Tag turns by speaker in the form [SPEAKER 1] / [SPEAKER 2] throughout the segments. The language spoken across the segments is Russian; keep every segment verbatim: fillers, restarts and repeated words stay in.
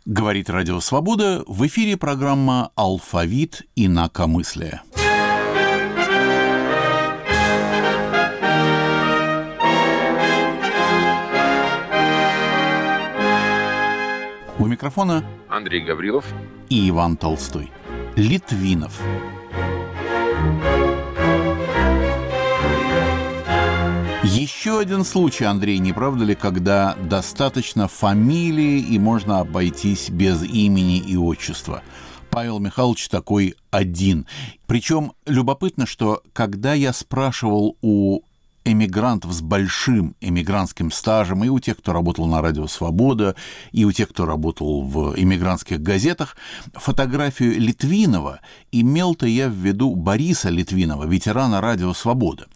[SPEAKER 1] Говорит Радио Свобода, в эфире программа «Алфавит инакомыслия». У микрофона
[SPEAKER 2] Андрей Гаврилов
[SPEAKER 1] и Иван Толстой. Литвинов. Еще один случай, Андрей, не правда ли, когда достаточно фамилии и можно обойтись без имени и отчества? Павел Михайлович такой один. Причем любопытно, что когда я спрашивал у эмигрантов с большим эмигрантским стажем, и у тех, кто работал на Радио Свобода, и у тех, кто работал в эмигрантских газетах, фотографию Литвинова, имел-то я в виду Бориса Литвинова, ветерана Радио Свобода.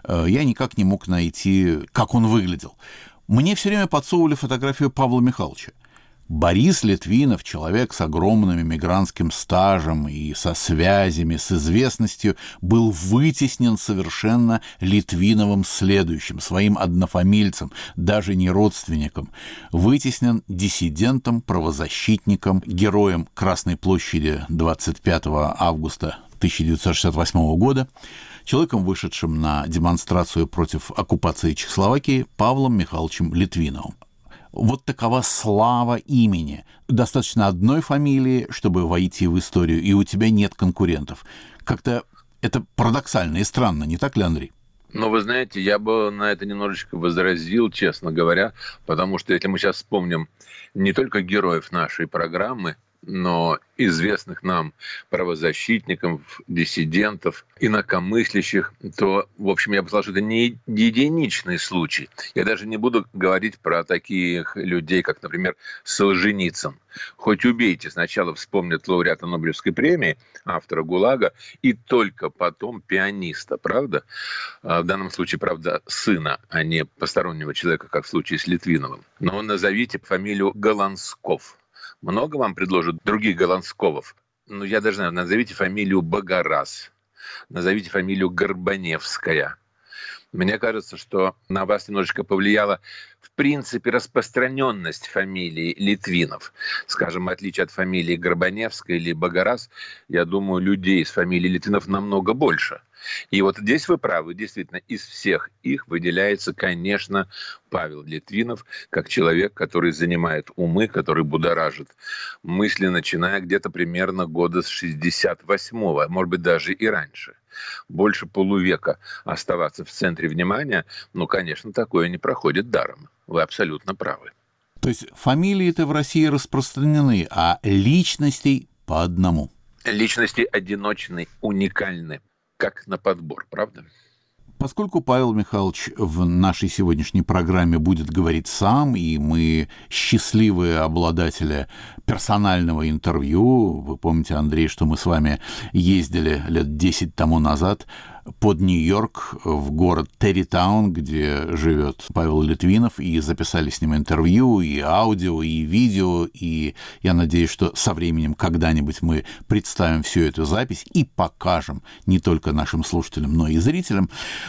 [SPEAKER 1] Я никак не мог найти, как он выглядел. Мне все время подсовывали фотографию Павла Михайловича. Борис Литвинов, человек с огромным эмигрантским стажем и со связями, с известностью, был вытеснен совершенно Литвиновым следующим, своим однофамильцем, даже не родственником. Вытеснен диссидентом, правозащитником, героем Красной площади двадцать пятого августа тысяча девятьсот шестьдесят восьмого года, человеком, вышедшим на демонстрацию против оккупации Чехословакии, Павлом Михайловичем Литвиновым. Вот такова слава имени. Достаточно одной фамилии, чтобы войти в историю, и у тебя нет конкурентов. Как-то это парадоксально и странно, не так ли, Андрей?
[SPEAKER 2] Но вы знаете, я бы на это немножечко возразил, честно говоря, потому что если мы сейчас вспомним не только героев нашей программы, но известных нам правозащитников, диссидентов, инакомыслящих, то, в общем, я бы сказал, что это не единичный случай. Я даже не буду говорить про таких людей, как, например, Солженицын. Хоть убейте, сначала вспомнят лауреата Нобелевской премии, автора ГУЛАГа, и только потом пианиста, правда? В данном случае, правда, сына, а не постороннего человека, как в случае с Литвиновым. Но назовите фамилию Голансков. Много вам предложат других Голансковов? Ну, я даже знаю, назовите фамилию Богораз, назовите фамилию Горбаневская. Мне кажется, что на вас немножечко повлияла, в принципе, распространенность фамилии Литвинов. Скажем, в отличие от фамилии Горбаневская или Богораз, я думаю, людей с фамилией Литвинов намного больше. И вот здесь вы правы, действительно, из всех их выделяется, конечно, Павел Литвинов, как человек, который занимает умы, который будоражит мысли, начиная где-то примерно года с шестьдесят восьмого, может быть, даже и раньше. Больше полувека оставаться в центре внимания, ну, конечно, такое не проходит даром. Вы абсолютно правы.
[SPEAKER 1] То есть фамилии-то в России распространены, а личностей по одному.
[SPEAKER 2] Личности одиночны, уникальны. Как на подбор, правда?
[SPEAKER 1] Поскольку Павел Михайлович в нашей сегодняшней программе будет говорить сам, и мы счастливые обладатели персонального интервью, вы помните, Андрей, что мы с вами ездили лет десять тому назад под Нью-Йорк в город Территаун, где живет Павел Литвинов, и записали с ним интервью, и аудио, и видео, и я надеюсь, что со временем когда-нибудь мы представим всю эту запись и покажем не только нашим слушателям, но и зрителям,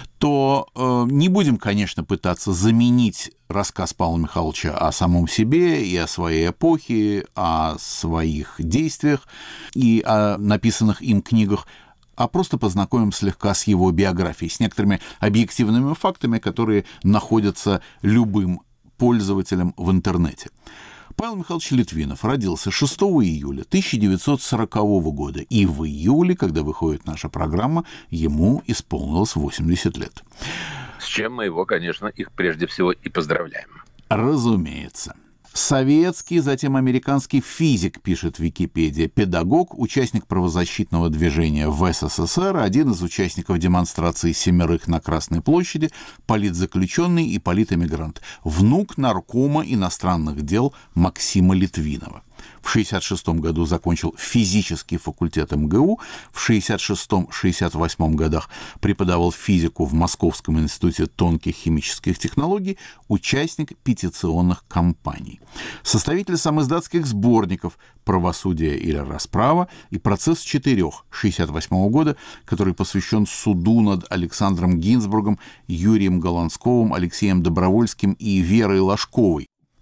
[SPEAKER 1] то э, не будем, конечно, пытаться заменить рассказ Павла Михайловича о самом себе и о своей эпохе, о своих действиях и о написанных им книгах, а просто познакомим слегка с его биографией, с некоторыми объективными фактами, которые находятся любым пользователем в интернете. Павел Михайлович Литвинов родился шестого июля тысяча девятьсот сорокового года, и в июле, когда выходит наша программа, ему исполнилось восемьдесят лет.
[SPEAKER 2] С чем мы его, конечно, их прежде всего и поздравляем.
[SPEAKER 1] Разумеется. Советский, затем американский физик, пишет Википедия, педагог, участник правозащитного движения в СССР, один из участников демонстрации семерых на Красной площади, политзаключенный и политэмигрант, внук наркома иностранных дел Максима Литвинова. В шестьдесят шестом году закончил физический факультет эм гэ у, в шестьдесят шестом — шестьдесят восьмом годах преподавал физику в Московском институте тонких химических технологий, участник петиционных кампаний. Составитель самиздатских сборников «Правосудие или расправа» и «Процесс четырех» шестьдесят восьмого года, который посвящен суду над Александром Гинзбургом, Юрием Голансковым, Алексеем Добровольским и Верой Ложковой.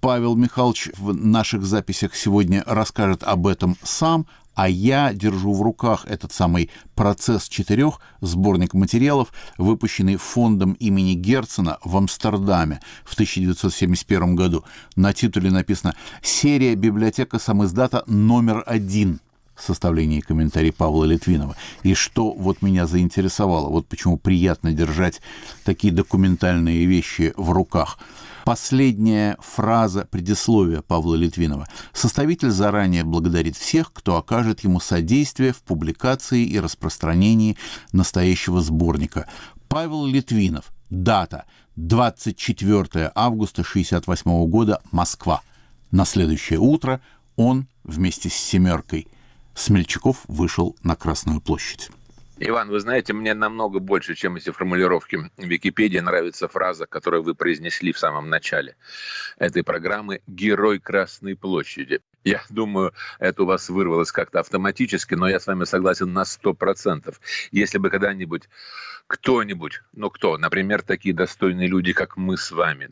[SPEAKER 1] Павел Михайлович в наших записях сегодня расскажет об этом сам, а я держу в руках этот самый «Процесс четырех», сборник материалов, выпущенный фондом имени Герцена в Амстердаме в тысяча девятьсот семьдесят первом году. На титуле написано «Серия библиотека самиздата номер один». Составление и комментарий Павла Литвинова. И что вот меня заинтересовало, вот почему приятно держать такие документальные вещи в руках. Последняя фраза предисловия Павла Литвинова. Составитель заранее благодарит всех, кто окажет ему содействие в публикации и распространении настоящего сборника. Павел Литвинов. Дата. двадцать четвёртого августа шестьдесят восьмого года. Москва. На следующее утро он вместе с семеркой смельчаков вышел на Красную площадь.
[SPEAKER 2] Иван, вы знаете, мне намного больше, чем эти формулировки в Википедии, нравится фраза, которую вы произнесли в самом начале этой программы «Герой Красной площади». Я думаю, это у вас вырвалось как-то автоматически, но я с вами согласен на сто процентов. Если бы когда-нибудь кто-нибудь, ну кто, например, такие достойные люди, как мы с вами,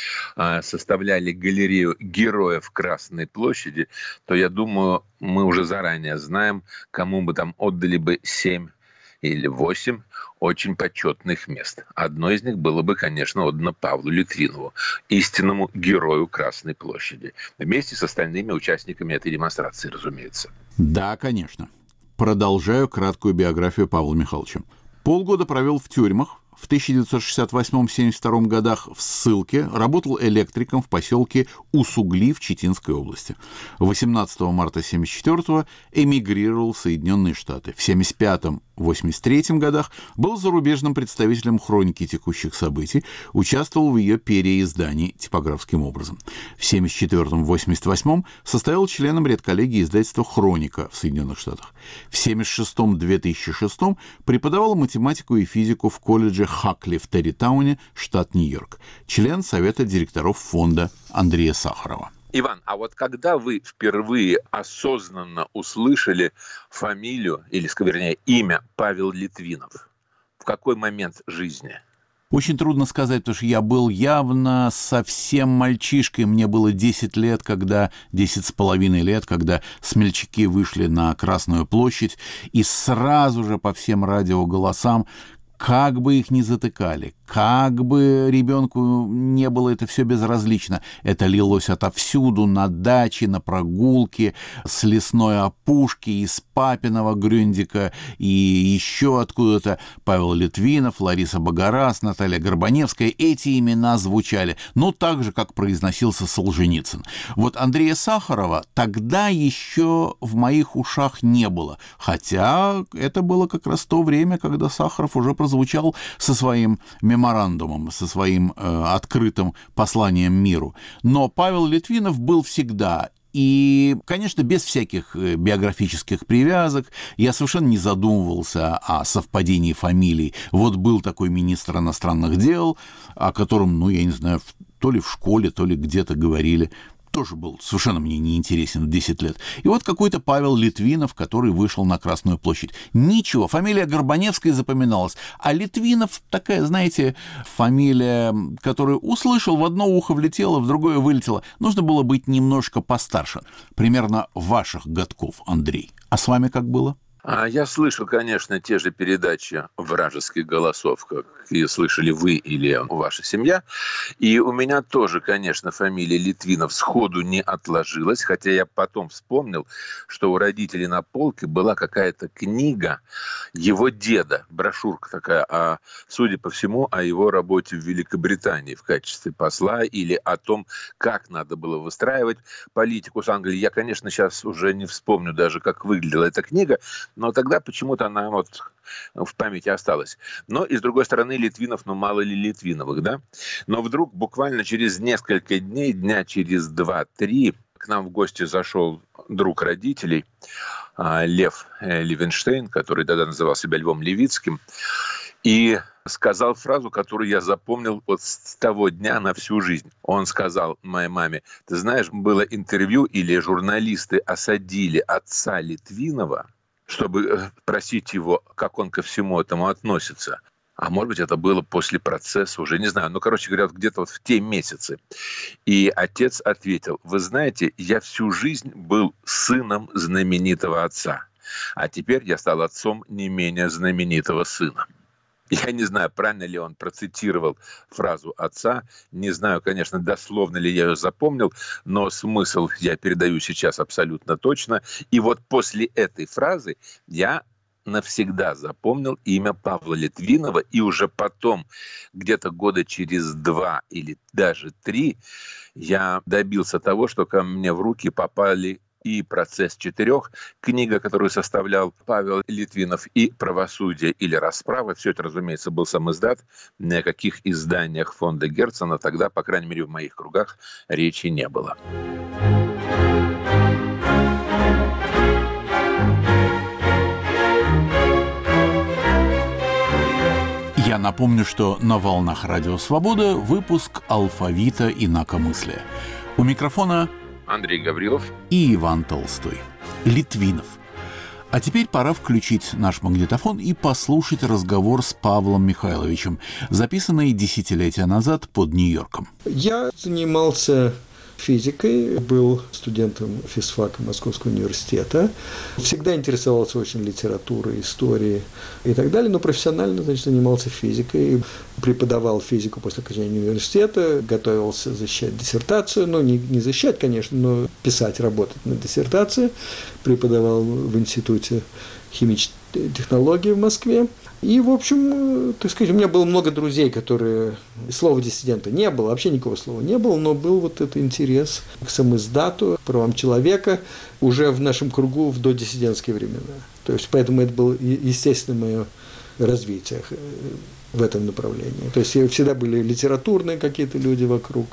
[SPEAKER 2] да, составляли галерею героев Красной площади, то, я думаю, мы уже заранее знаем, кому бы там отдали бы семь или восемь очень почетных мест. Одно из них было бы, конечно, отдано Павлу Литвинову, истинному герою Красной площади, вместе с остальными участниками этой демонстрации, разумеется.
[SPEAKER 1] Да, конечно. Продолжаю краткую биографию Павла Михайловича. Полгода провел в тюрьмах. В тысяча девятьсот шестьдесят восьмом — семьдесят втором годах в ссылке, работал электриком в поселке Усугли в Читинской области. восемнадцатого марта семьдесят четвёртого эмигрировал в Соединенные Штаты. В семьдесят пятом — восемьдесят третьем годах был зарубежным представителем хроники текущих событий, участвовал в ее переиздании типографским образом. В семьдесят четвёртом — восемьдесят восьмом состоял членом редколлегии издательства «Хроника» в Соединенных Штатах. В семьдесят шестом — две тысячи шестом преподавал математику и физику в колледже Хакли в Территауне, штат Нью-Йорк. Член совета директоров фонда Андрея Сахарова.
[SPEAKER 2] Иван, а вот когда вы впервые осознанно услышали фамилию, или, вернее, имя Павел Литвинов? В какой момент жизни?
[SPEAKER 1] Очень трудно сказать, потому что я был явно совсем мальчишкой. Мне было десять лет, когда, десять с половиной лет, когда смельчаки вышли на Красную площадь, и сразу же по всем радиоголосам, как бы их ни затыкали, как бы ребенку не было это все безразлично, это лилось отовсюду, на даче, на прогулке, с лесной опушки, из папиного Грюндика и еще откуда-то. Павел Литвинов, Лариса Богораз, Наталья Горбаневская, эти имена звучали, ну так же, как произносился Солженицын. Вот Андрея Сахарова тогда еще в моих ушах не было, хотя это было как раз то время, когда Сахаров уже прозвучал со своим меморандумом, со своим э, открытым посланием миру. Но Павел Литвинов был всегда. И, конечно, без всяких биографических привязок. Я совершенно не задумывался о совпадении фамилий. Вот был такой министр иностранных дел, о котором, ну, я не знаю, то ли в школе, то ли где-то говорили. Тоже был совершенно мне неинтересен в десять лет. И вот какой-то Павел Литвинов, который вышел на Красную площадь. Ничего, фамилия Горбаневская запоминалась. А Литвинов такая, знаете, фамилия, которую услышал, в одно ухо влетела, в другое вылетела. Нужно было быть немножко постарше. Примерно ваших годков, Андрей. А с вами как было?
[SPEAKER 2] Я слышал, конечно, те же передачи вражеских голосов, как и слышали вы или ваша семья. И у меня тоже, конечно, фамилия Литвинов сходу не отложилась, хотя я потом вспомнил, что у родителей на полке была какая-то книга его деда, брошюрка такая, а, судя по всему, о его работе в Великобритании в качестве посла или о том, как надо было выстраивать политику с Англией. Я, конечно, сейчас уже не вспомню даже, как выглядела эта книга, но тогда почему-то она вот в памяти осталась. Но, и с другой стороны, Литвинов, ну мало ли Литвиновых, да? Но вдруг буквально через несколько дней, дня через два-три, к нам в гости зашел друг родителей, Лев Левинштейн, который тогда называл себя Львом Левицким, и сказал фразу, которую я запомнил вот с того дня на всю жизнь. Он сказал моей маме: ты знаешь, было интервью, или журналисты осадили отца Литвинова, чтобы просить его, как он ко всему этому относится. а может быть, это было после процесса, уже не знаю, ну, короче говоря, вот где-то вот в те месяцы. И отец ответил: вы знаете, я всю жизнь был сыном знаменитого отца, а теперь я стал отцом не менее знаменитого сына. Я не знаю, правильно ли он процитировал фразу отца, не знаю, конечно, дословно ли я ее запомнил, но смысл я передаю сейчас абсолютно точно. И вот после этой фразы я навсегда запомнил имя Павла Литвинова, и уже потом, где-то года через два или даже три, я добился того, что ко мне в руки попали и «Процесс четырех», книга, которую составлял Павел Литвинов, и «Правосудие или расправа». Все это, разумеется, был сам издат. Ни о каких изданиях фонда Герцена тогда, по крайней мере, в моих кругах речи не было.
[SPEAKER 1] Я напомню, что на волнах Радио Свобода выпуск «Алфавита инакомыслия». У микрофона
[SPEAKER 2] Андрей Гаврилов
[SPEAKER 1] и Иван Толстой. Литвинов. А теперь пора включить наш магнитофон и послушать разговор с Павлом Михайловичем, записанный десятилетия назад под Нью-Йорком.
[SPEAKER 3] Я занимался физикой, был студентом физфака Московского университета. Всегда интересовался очень литературой, историей и так далее, но профессионально, значит, занимался физикой, преподавал физику после окончания университета, готовился защищать диссертацию, ну, не, не защищать, конечно, но писать, работать над диссертацией, преподавал в Институте химических технологий в Москве. И, в общем, так сказать, у меня было много друзей, которые... Слова диссидента не было, вообще никакого слова не было, но был вот этот интерес к самиздату, к правам человека уже в нашем кругу в додиссидентские времена. То есть, поэтому это было естественное мое развитие в этом направлении. То есть, всегда были литературные какие-то люди вокруг.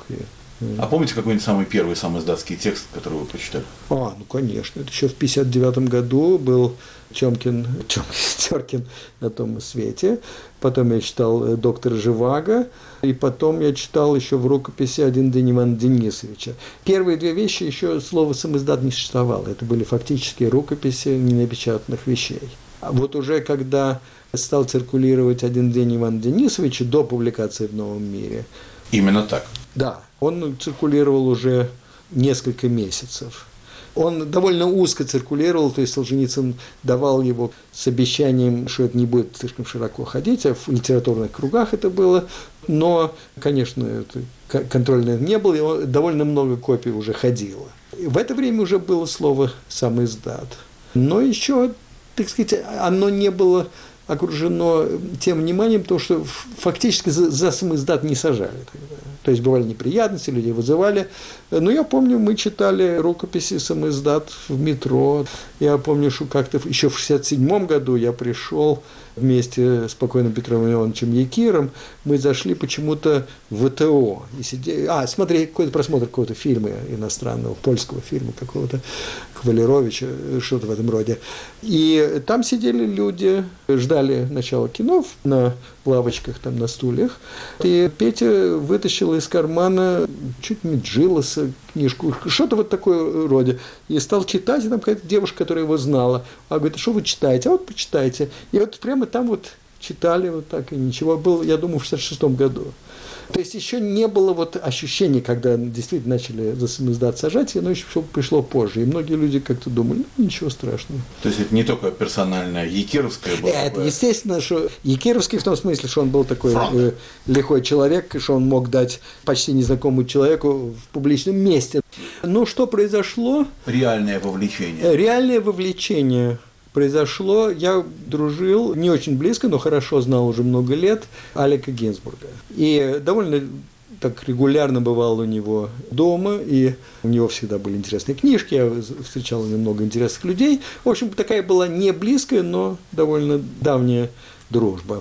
[SPEAKER 1] А помните какой-нибудь самый первый самиздатский текст, который вы прочитали?
[SPEAKER 3] А, ну, конечно. Это еще в пятьдесят девятом году был Чомкин, Теркин «На том свете». Потом я читал «Доктора Живаго». И потом я читал еще в рукописи «Один день Ивана Денисовича». Первые две вещи еще слово «самиздат» не существовало. Это были фактически рукописи ненапечатанных вещей. А вот уже когда стал циркулировать «Один день Ивана Денисовича» до публикации в «Новом мире».
[SPEAKER 1] Именно так?
[SPEAKER 3] Да. Он циркулировал уже несколько месяцев. Он довольно узко циркулировал, то есть Солженицын давал его с обещанием, что это не будет слишком широко ходить, а в литературных кругах это было. Но, конечно, это, контроля не было, и довольно много копий уже ходило. В это время уже было слово «самиздат». Но еще, так сказать, оно не было окружено тем вниманием, потому что фактически за, за самиздат не сажали тогда. То есть бывали неприятности, людей вызывали. Но я помню, мы читали рукописи самиздат в метро. Я помню, что как-то еще в шестьдесят седьмом году я пришел вместе с покойным Петром Ивановичем Якиром. Мы зашли почему-то в ВТО. И сидели, а, смотрели какой-то просмотр какого-то фильма иностранного, польского фильма какого-то, Кавалеровича, что-то в этом роде. И там сидели люди, ждали начала кино на лавочках, там, на стульях. И Петя вытащил из кармана чуть не Джилоса книжку, что-то вот такое роде. И стал читать, и там какая-то девушка, которая его знала. А говорит: а что вы читаете? А вот почитайте. И вот прямо там вот читали вот так, и ничего. Был, я думаю, в шестьдесят шестом году. То есть еще не было вот ощущения, когда действительно начали за самиздат сажать, оно еще пришло позже. И многие люди как-то думали: ну, ничего страшного.
[SPEAKER 1] То есть это не только персональное якировское было?
[SPEAKER 3] Это естественно, что якировский в том смысле, что он был такой э, лихой человек, что он мог дать почти незнакомому человеку в публичном месте. Но что произошло?
[SPEAKER 1] Реальное вовлечение.
[SPEAKER 3] Реальное вовлечение произошло. Я дружил не очень близко, но хорошо знал уже много лет Алека Гинзбурга. И довольно так регулярно бывал у него дома, и у него всегда были интересные книжки, я встречал немного интересных людей. В общем, такая была не близкая, но довольно давняя дружба.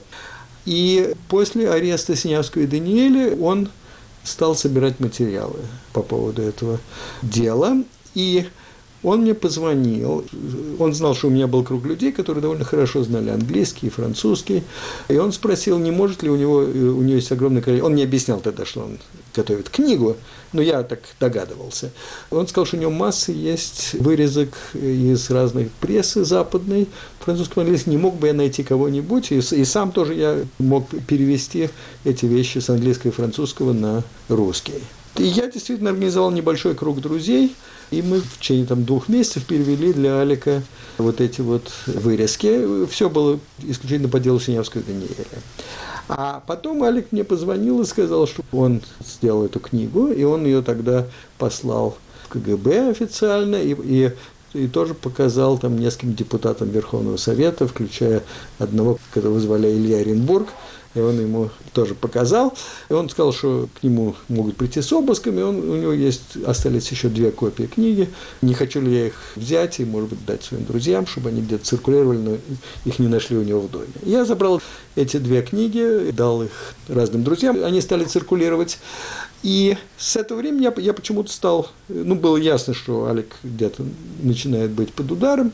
[SPEAKER 3] И после ареста Синявского и Даниэля он стал собирать материалы по поводу этого дела. И Он мне позвонил, он знал, что у меня был круг людей, которые довольно хорошо знали английский и французский, и он спросил, не может ли у него, у него есть огромное количество, он мне объяснял тогда, что он готовит книгу, но я так догадывался. Он сказал, что у него масса есть вырезок из разных прессы западной, французского, английского, не мог бы я найти кого-нибудь, и, и сам тоже я мог перевести эти вещи с английского и французского на русский. И я действительно организовал небольшой круг друзей, и мы в течение там, двух месяцев перевели для Алика вот эти вот вырезки. Все было исключительно по делу Синявского Даниэля. А потом Алик мне позвонил и сказал, что он сделал эту книгу, и он ее тогда послал в ка гэ бэ официально, и, и, и тоже показал там нескольким депутатам Верховного Совета, включая одного, которого звали Илья Оренбург, и он ему тоже показал, и он сказал, что к нему могут прийти с обысками, он, у него есть, остались еще две копии книги, не хочу ли я их взять и, может быть, дать своим друзьям, чтобы они где-то циркулировали, но их не нашли у него в доме. Я забрал эти две книги, дал их разным друзьям, они стали циркулировать, и с этого времени я, я почему-то стал, ну, было ясно, что Алик где-то начинает быть под ударом,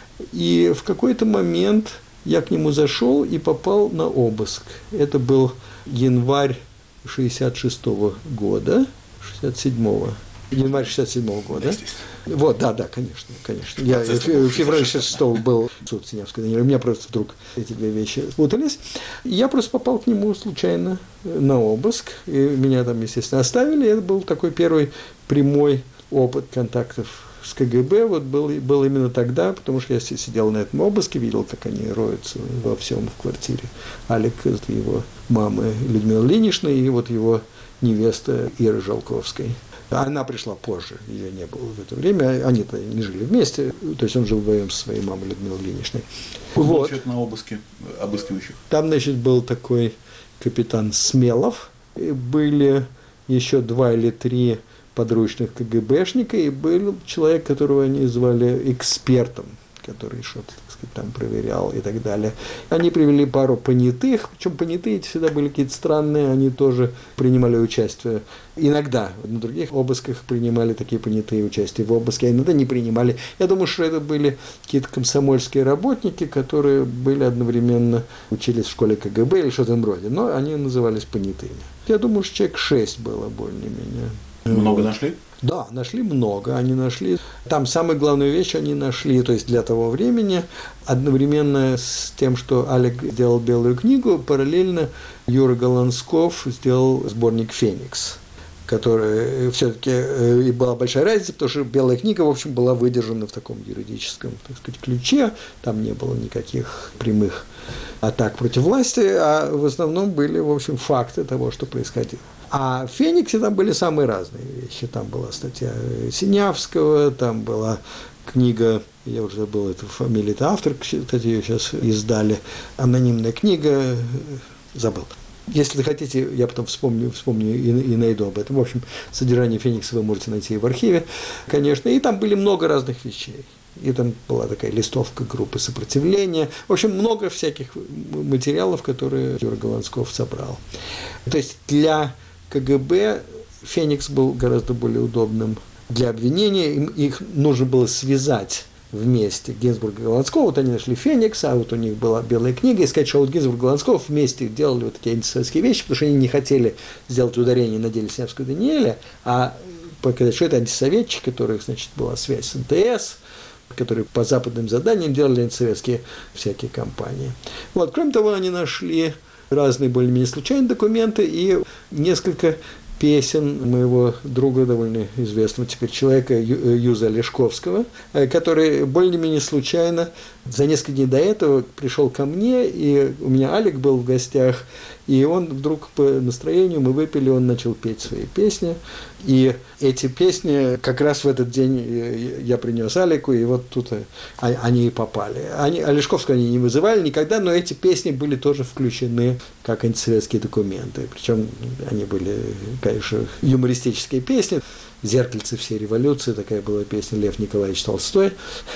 [SPEAKER 3] и в какой-то момент я к нему зашел и попал на обыск. Это был январь шестьдесят шестого года, шестьдесят седьмого, январь шестьдесят седьмого года. Вот, да, да, конечно, конечно. Я в феврале шестьдесят шестого был суд Синявского Даниэля, у меня просто вдруг эти две вещи спутались. Я просто попал к нему случайно на обыск, и меня там, естественно, оставили. Это был такой первый прямой опыт контактов с ка гэ бэ, вот был, был именно тогда, потому что я сидел на этом обыске, видел, как они роются во всем в квартире Алика, его мамы Людмилы Ильиничны и вот его невеста Иры Жалковской. Она пришла позже, ее не было в это время, они-то не жили вместе, то есть он жил вдвоем со своей мамой Людмилой Ильиничной.
[SPEAKER 1] Вот. Был на обыске обыскивающих.
[SPEAKER 3] Там, значит, был такой капитан Смелов, были еще два или три подручных ка гэ бэшника, и был человек, которого они звали экспертом, который что-то, так сказать, там проверял и так далее. Они привели пару понятых, причем понятые эти всегда были какие-то странные, они тоже принимали участие. Иногда на других обысках принимали такие понятые участие в обыске, а иногда не принимали. Я думаю, что это были какие-то комсомольские работники, которые были одновременно, учились в школе ка гэ бэ или что-то в роде, но они назывались понятыми. Я думаю, что человек шесть было более-менее.
[SPEAKER 1] Много нашли?
[SPEAKER 3] Да, нашли много, они нашли. Там самую главную вещь они нашли, то есть для того времени, одновременно с тем, что Алик сделал белую книгу, параллельно Юра Голландсков сделал сборник «Феникс», который все-таки и была большая разница, потому что белая книга, в общем, была выдержана в таком юридическом, так сказать, ключе, там не было никаких прямых атак против власти, а в основном были, в общем, факты того, что происходило. А в «Фениксе» там были самые разные вещи. Там была статья Синявского, там была книга, я уже забыл эту фамилию, это автор, кстати, ее сейчас издали, анонимная книга, забыл. Если хотите, я потом вспомню, вспомню и, и найду об этом. В общем, содержание «Феникса» вы можете найти в архиве, конечно. И там были много разных вещей. И там была такая листовка группы сопротивления. В общем, много всяких материалов, которые Юра Голландсков собрал. То есть для ка гэ бэ «Феникс» был гораздо более удобным для обвинения. Им, их нужно было связать вместе Гинзбург и Голландского. Вот они нашли «Феникс», а вот у них была белая книга, и сказать, что вот Гинзбург и Голландсков вместе делали вот такие антисоветские вещи, потому что они не хотели сделать ударение на деле Синявского Даниэля, а показать, что это антисоветчики, у которых, значит, была связь с эн тэ эс, которые по западным заданиям делали антисоветские всякие кампании. Вот. Кроме того, они нашли разные более-менее случайные документы и несколько песен моего друга, довольно известного теперь человека, Юза Олешковского, который более-менее случайно за несколько дней до этого пришел ко мне, и у меня Алик был в гостях, и он вдруг по настроению, мы выпили, он начал петь свои песни, и эти песни как раз в этот день я принес Алику, и вот тут они и попали. Они, Олешковского они не вызывали никогда, но эти песни были тоже включены как антисоветские документы, причем они были, конечно, юмористические песни. «Зеркальце всей революции», такая была песня, Лев Николаевич Толстой.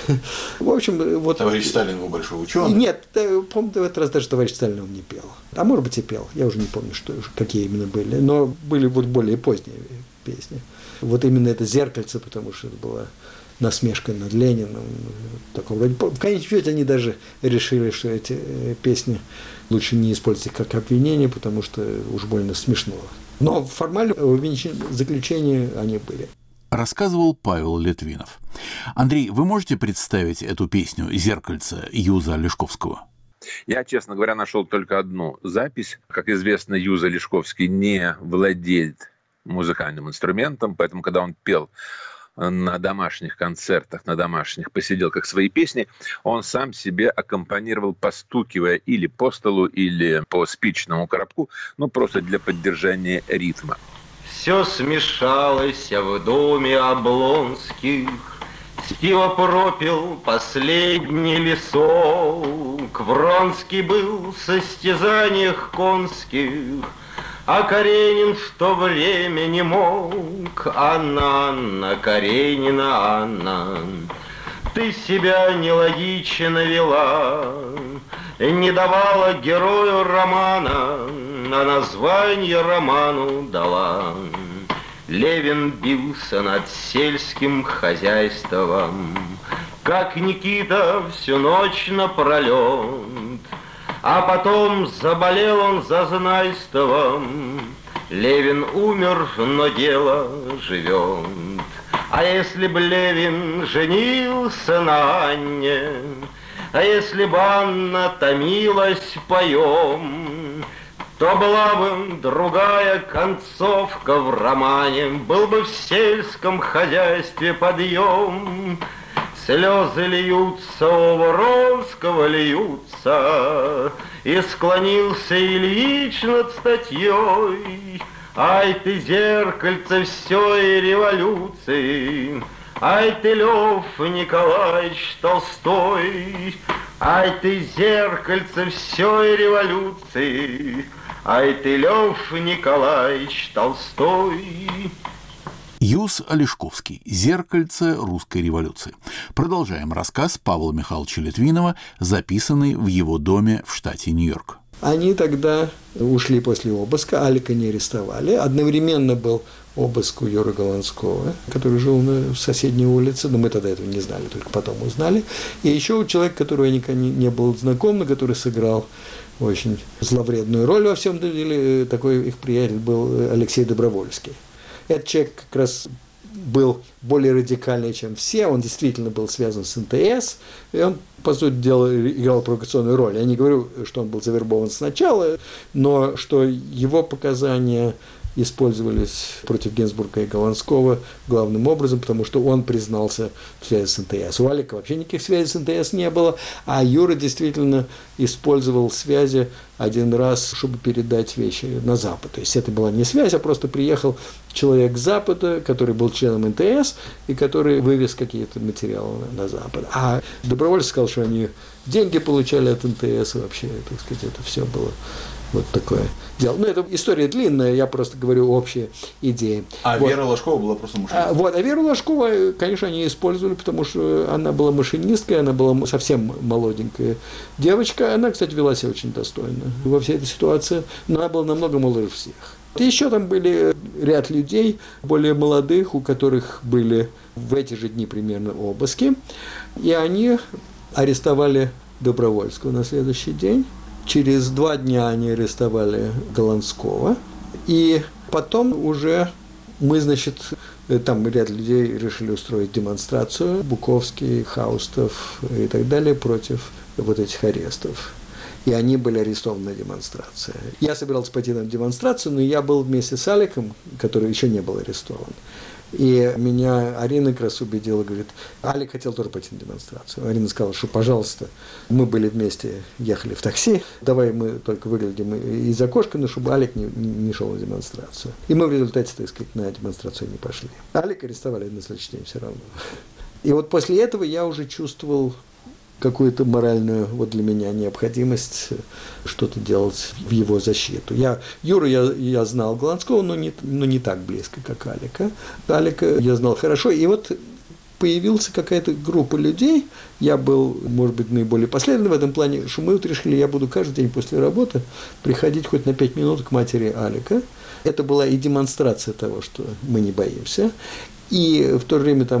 [SPEAKER 3] В общем, вот...
[SPEAKER 1] Товарищ Сталин был большой ученый.
[SPEAKER 3] Нет, помню, в этот раз даже товарищ Сталин он не пел. А может быть и пел, я уже не помню, что, какие именно были, но были вот более поздние песни. Вот именно это «Зеркальце», потому что это была насмешкой над Лениным. В таком роде. В конечном счете они даже решили, что эти песни лучше не использовать как обвинение, потому что уж больно смешно. Но формально заключения они были.
[SPEAKER 1] Рассказывал Павел Литвинов. Андрей, вы можете представить эту песню «Зеркальце» Юза Олешковского?
[SPEAKER 2] Я, честно говоря, нашел только одну запись. Как известно, Юза Олешковский не владеет музыкальным инструментом, поэтому, когда он пел на домашних концертах, на домашних посиделках свои песни, он сам себе аккомпанировал, постукивая или по столу, или по спичному коробку, ну, просто для поддержания ритма.
[SPEAKER 4] Все смешалось в доме Облонских, Стива пропил последний лесок, Вронский был в состязаниях конских, а Каренин в то время не мог. Анна, Анна, Каренина, Анна, ты себя нелогично вела, не давала герою романа, а название роману дала. Левин бился над сельским хозяйством, как Никита всю ночь напролет, а потом заболел он зазнайством. Левин умер, но дело живет. А если б Левин женился на Анне, а если б Анна томилась поем, то была бы другая концовка в романе, был бы в сельском хозяйстве подъем. Слезы льются, у Вронского льются, и склонился Ильич над статьей. Ай ты, зеркальце всей революции, ай ты, Лев Николаевич Толстой, ай ты, зеркальце всей революции, ай ты, Лев Николаевич Толстой.
[SPEAKER 1] Юз Олешковский. «Зеркальце русской революции». Продолжаем рассказ Павла Михайловича Литвинова, записанный в его доме в штате Нью-Йорк.
[SPEAKER 3] Они тогда ушли после обыска, Алика не арестовали. Одновременно был обыск у Юры Голландского, который жил в соседней улице, но мы тогда этого не знали, только потом узнали. И еще у человека, которого я никогда не был знаком, но который сыграл очень зловредную роль во всем деле, такой их приятель был Алексей Добровольский. Этот человек как раз был более радикальный, чем все, он действительно был связан с эн тэ эс, и он, по сути дела, играл провокационную роль. Я не говорю, что он был завербован сначала, но что его показания использовались против Гинзбурга и Голландского главным образом, потому что он признался в связи с эн тэ эс. У Алика вообще никаких связей с эн тэ эс не было, а Юра действительно использовал связи один раз, чтобы передать вещи на Запад. То есть это была не связь, а просто приехал человек с Запада, который был членом эн тэ эс и который вывез какие-то материалы на Запад. А Добровольский сказал, что они деньги получали от эн тэ эс, и вообще, так сказать, это все было вот такое дело. Ну, это история длинная, я просто говорю общие идеи.
[SPEAKER 1] А
[SPEAKER 3] вот.
[SPEAKER 1] Вера Ложкова была просто машинисткой?
[SPEAKER 3] А, вот, а Веру Ложкову, конечно, они использовали, потому что она была машинисткой, она была совсем молоденькая девочка. Она, кстати, вела себя очень достойно во всей этой ситуации, но она была намного моложе всех. И еще там были ряд людей, более молодых, у которых были в эти же дни примерно обыски, и они арестовали Добровольского на следующий день. Через два дня они арестовали Голландского, и потом уже мы, значит, там ряд людей решили устроить демонстрацию, Буковский, Хаустов и так далее, против вот этих арестов. И они были арестованы на демонстрации. Я собирался пойти на демонстрацию, но я был вместе с Аликом, который еще не был арестован. И меня Арина как раз убедила, говорит, Алик хотел тоже пойти на демонстрацию. Арина сказала, что, пожалуйста, мы были вместе, ехали в такси, давай мы только выглядим из окошка, но чтобы Алик не, не шел на демонстрацию. И мы в результате, так сказать, на демонстрацию не пошли. Алика арестовали на следующий день все равно. И вот после этого я уже чувствовал какую-то моральную вот для меня необходимость что-то делать в его защиту. Я, Юру я, я знал Голландского, но не, но не так близко, как Алика. Алика я знал хорошо, и вот появилась какая-то группа людей, я был, может быть, наиболее последовательным в этом плане, что мы вот решили, я буду каждый день после работы приходить хоть на пять минут к матери Алика. Это была и демонстрация того, что мы не боимся, и в то же время там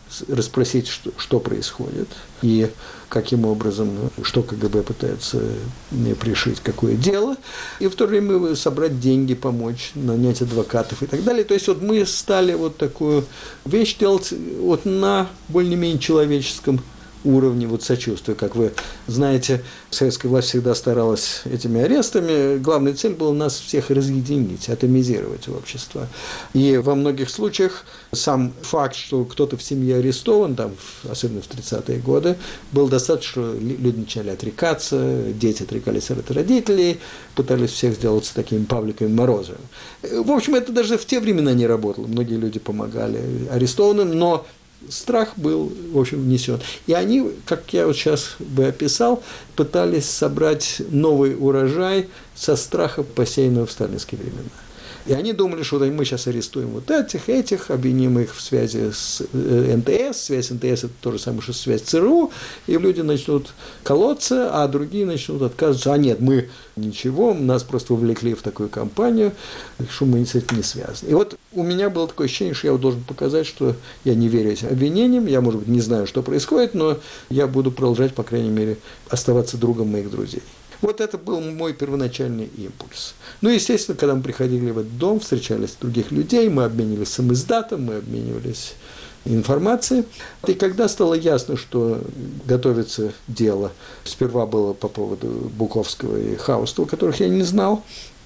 [SPEAKER 3] расспросить, что, что происходит, и каким образом, что КГБ пытается мне пришить, какое дело, и в то же время собрать деньги, помочь, нанять адвокатов и так далее. То есть вот мы стали вот такую вещь делать вот на более-менее человеческом уровне вот сочувствия. Как вы знаете, советская власть всегда старалась этими арестами. Главная цель была нас всех разъединить, атомизировать общество. И во многих случаях сам факт, что кто-то в семье арестован, там, особенно в тридцатые годы, был достаточно, что люди начали отрекаться, дети отрекались от родителей, пытались всех сделать такими Павликами Морозовыми. В общем, это даже в те времена не работало. Многие люди помогали арестованным, но страх был, в общем, внесен. И они, как я вот сейчас бы описал, пытались собрать новый урожай со страха, посеянного в сталинские времена. И они думали, что мы сейчас арестуем вот этих, этих, обвиним их в связи с эн тэ эс. Связь эн тэ эс – это то же самое, что связь цэ эр у. И люди начнут колоться, а другие начнут отказываться. А нет, мы ничего, нас просто вовлекли в такую кампанию, что мы с этим не связаны. И вот у меня было такое ощущение, что я должен показать, что я не верю этим обвинениям, я, может быть, не знаю, что происходит, но я буду продолжать, по крайней мере, оставаться другом моих друзей. Вот это был мой первоначальный импульс. Ну, естественно, когда мы приходили в этот дом, встречались с других людей, мы обменивались самиздатом, мы обменивались информацией. И когда стало ясно, что готовится дело, сперва было по поводу Буковского и Хаустова, которых я не знал,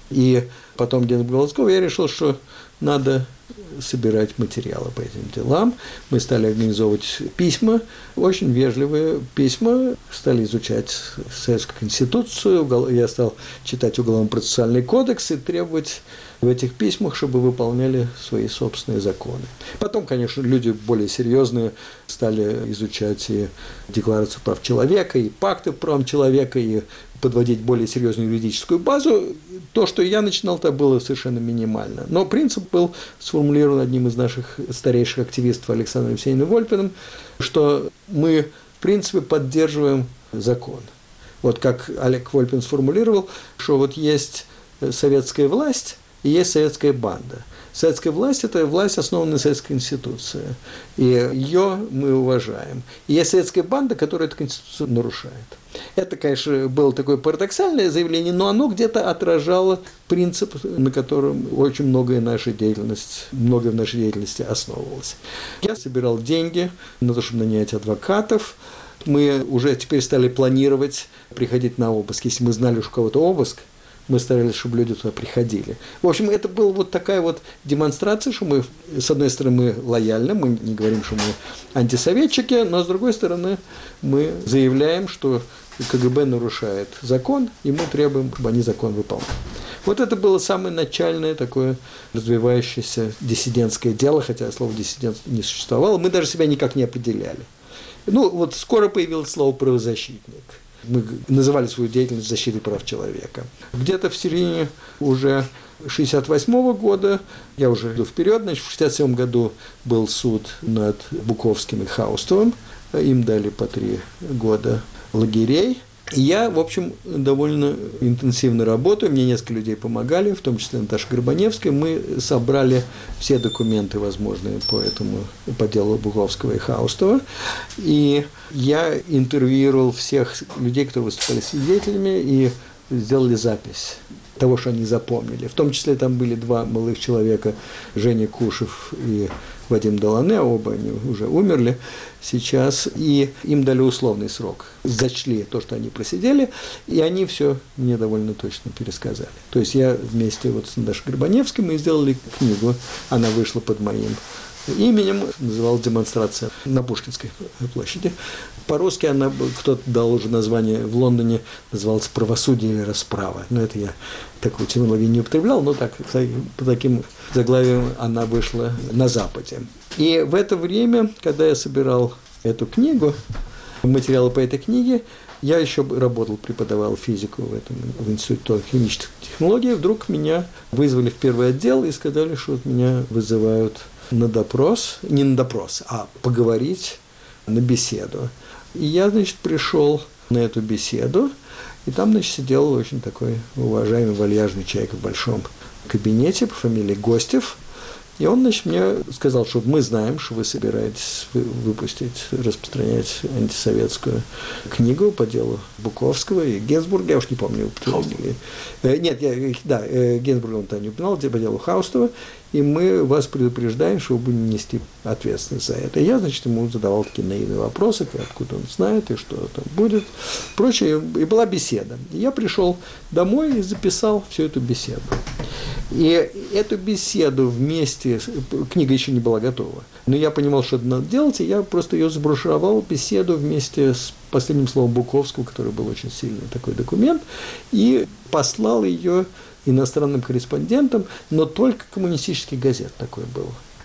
[SPEAKER 3] и потом Генри Болоцкого, я решил, что надо собирать материалы по этим делам. Мы стали организовывать письма, очень вежливые письма, стали изучать Советскую Конституцию, я стал читать Уголовно-процессуальный кодекс и требовать в этих письмах, чтобы выполняли свои собственные законы. Потом, конечно, люди более серьезные стали изучать и Декларацию прав человека, и пакты прав человека, и подводить более серьезную юридическую базу. То, что я начинал, это было совершенно минимально. Но принцип был сформулирован одним из наших старейших активистов Александром Алексеевичем Вольпиным, что мы, в принципе, поддерживаем закон. Вот как Олег Вольпин сформулировал, что вот есть советская власть и есть советская банда. Советская власть – это власть, основанная на Советской Конституции, и ее мы уважаем. И есть советская банда, которая эту Конституцию нарушает. Это, конечно, было такое парадоксальное заявление, но оно где-то отражало принцип, на котором очень многое нашей деятельности, многое в нашей деятельности основывалось. Я собирал деньги на то, чтобы нанять адвокатов. Мы уже теперь стали планировать приходить на обыск. Если мы знали, что у кого-то обыск, мы старались, чтобы люди туда приходили. В общем, это была вот такая вот демонстрация, что мы, с одной стороны, мы лояльны, мы не говорим, что мы антисоветчики, но с другой стороны, мы заявляем, что ка гэ бэ нарушает закон, и мы требуем, чтобы они закон выполняли. Вот это было самое начальное такое развивающееся диссидентское дело, хотя слово диссидент не существовало, мы даже себя никак не определяли. Ну, вот скоро появилось слово «правозащитник». Мы называли свою деятельность защитой прав человека. Где-то в середине уже шестьдесят восьмого года, я уже иду вперед, значит, в шестьдесят седьмом году был суд над Буковским и Хаустовым, им дали по три года лагерей. И я, в общем, довольно интенсивно работаю, мне несколько людей помогали, в том числе Наташа Горбаневская. Мы собрали все документы возможные по этому, по делу Буковского и Хаустова. И я интервьюировал всех людей, которые выступали свидетелями, и сделали запись того, что они запомнили. В том числе там были два молодых человека, Женя Кушев и Вадим Долане, оба они уже умерли сейчас, и им дали условный срок. Зачли то, что они просидели, и они все мне довольно точно пересказали. То есть я вместе вот с Наташей Горбаневской мы сделали книгу, она вышла под моим именем, называлась «Демонстрация на Пушкинской площади». По-русски она, кто-то дал уже название в Лондоне, называлась «Правосудие или расправа». Но это я такую терминологию не употреблял, но так, по таким заглавиям она вышла на Западе. И в это время, когда я собирал эту книгу, материалы по этой книге, я еще работал, преподавал физику в, этом, в Институте химических технологий. Вдруг меня вызвали в первый отдел и сказали, что вот меня вызывают на допрос, не на допрос, а поговорить, на беседу. И я, значит, пришел на эту беседу, и там, значит, сидел очень такой уважаемый вальяжный человек в большом кабинете по фамилии Гостев, И он, значит, мне сказал, что мы знаем, что вы собираетесь выпустить, распространять антисоветскую книгу по делу Буковского и Генсбурга, я уж не помню. Нет, я, да, Генсбурга он там не упоминал, по делу Хаустова, и мы вас предупреждаем, что вы будете нести ответственность за это. И я, значит, ему задавал такие наивные вопросы, откуда он знает, и что там будет, прочее, и была беседа. И я пришел домой и записал всю эту беседу. И эту беседу вместе, книга еще не была готова, но я понимал, что это надо делать, и я просто ее сброшировал, беседу вместе с последним словом Буковского, который был очень сильный такой документ, и послал ее иностранным корреспондентам, но только коммунистических газет такой был.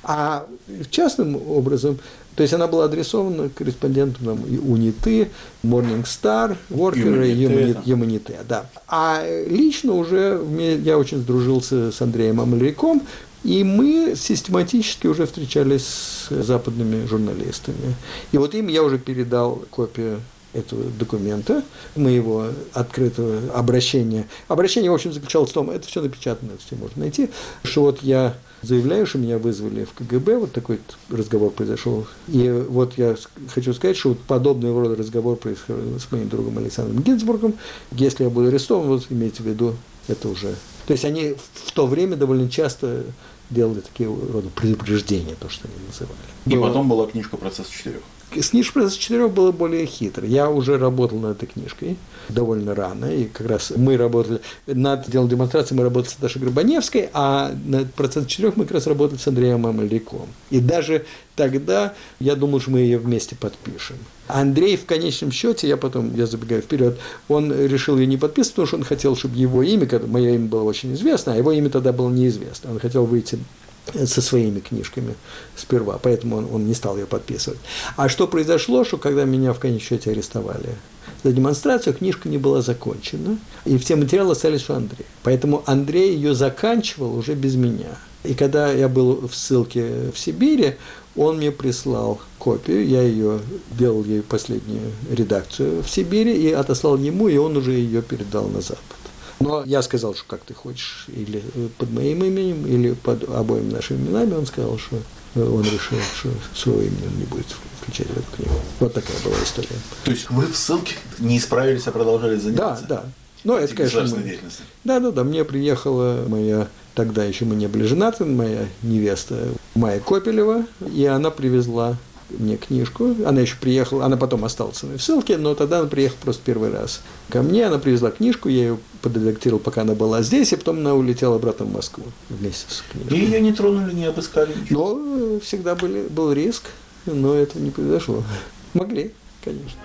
[SPEAKER 3] А частным образом, то есть она была адресована корреспондентам там, Униты, Morning Star, Worker и Юманите, да. А лично уже я очень сдружился с Андреем Амельриком, и мы систематически уже встречались с западными журналистами. И вот им я уже передал копию этого документа, моего открытого обращения. Обращение, в общем, заключалось в том, это все напечатано, это все можно найти, что вот я заявляю, что меня вызвали в ка гэ бэ, вот такой разговор произошел. И вот я хочу сказать, что вот подобный рода разговор происходил с моим другом Александром Гинзбургом. Если я буду арестован, вот имейте в виду, это уже... То есть они в то время довольно часто делали такие рода предупреждения, то, что они называли.
[SPEAKER 1] И было... потом была книжка «Процесс четырех».
[SPEAKER 3] С книжкой «Процесс четырех» было более хитро. Я уже работал над этой книжкой довольно рано, и как раз мы работали над делом демонстрации, мы работали с Наташей Грабаневской, а над «Процессом четырех» мы как раз работали с Андреем Амельриком. И даже тогда я думал, что мы ее вместе подпишем. Андрей в конечном счете, я потом, я забегаю вперед, он решил ее не подписывать, потому что он хотел, чтобы его имя, мое имя было очень известно, а его имя тогда было неизвестно. Он хотел выйти со своими книжками сперва, поэтому он, он не стал ее подписывать. А что произошло, что когда меня в конечном счете арестовали за демонстрацию, книжка не была закончена, и все материалы остались у Андрея. Поэтому Андрей ее заканчивал уже без меня. И когда я был в ссылке в Сибири, он мне прислал копию, я ее делал ей последнюю редакцию в Сибири и отослал ему, и он уже ее передал на Запад. Но я сказал, что как ты хочешь, или под моим именем, или под обоими нашими именами. Он сказал, что он решил, что своего имени он не будет включать в эту книгу. Вот такая была история.
[SPEAKER 1] То есть вы в ссылке не исправились, а продолжали заниматься?
[SPEAKER 3] Да, да. Ну, это, конечно, мы... Да, да, да. Мне приехала моя, тогда еще мы не были женаты, моя невеста Майя Копелева, и она привезла мне книжку, она еще приехала, она потом осталась в ссылке, но тогда она приехала просто первый раз ко мне, она привезла книжку, я ее подредактировал, пока она была здесь, и потом она улетела обратно в Москву вместе с книжкой.
[SPEAKER 1] И ее не тронули, не обыскали? Ничего?
[SPEAKER 3] Ну, всегда были, был риск, но это не произошло. Могли, конечно.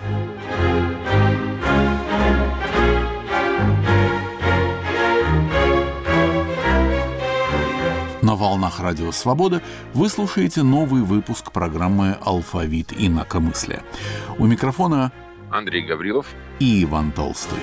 [SPEAKER 1] На волнах Радио Свобода вы слушаете новый выпуск программы «Алфавит инакомыслия». У микрофона
[SPEAKER 2] Андрей Гаврилов
[SPEAKER 1] и Иван Толстой.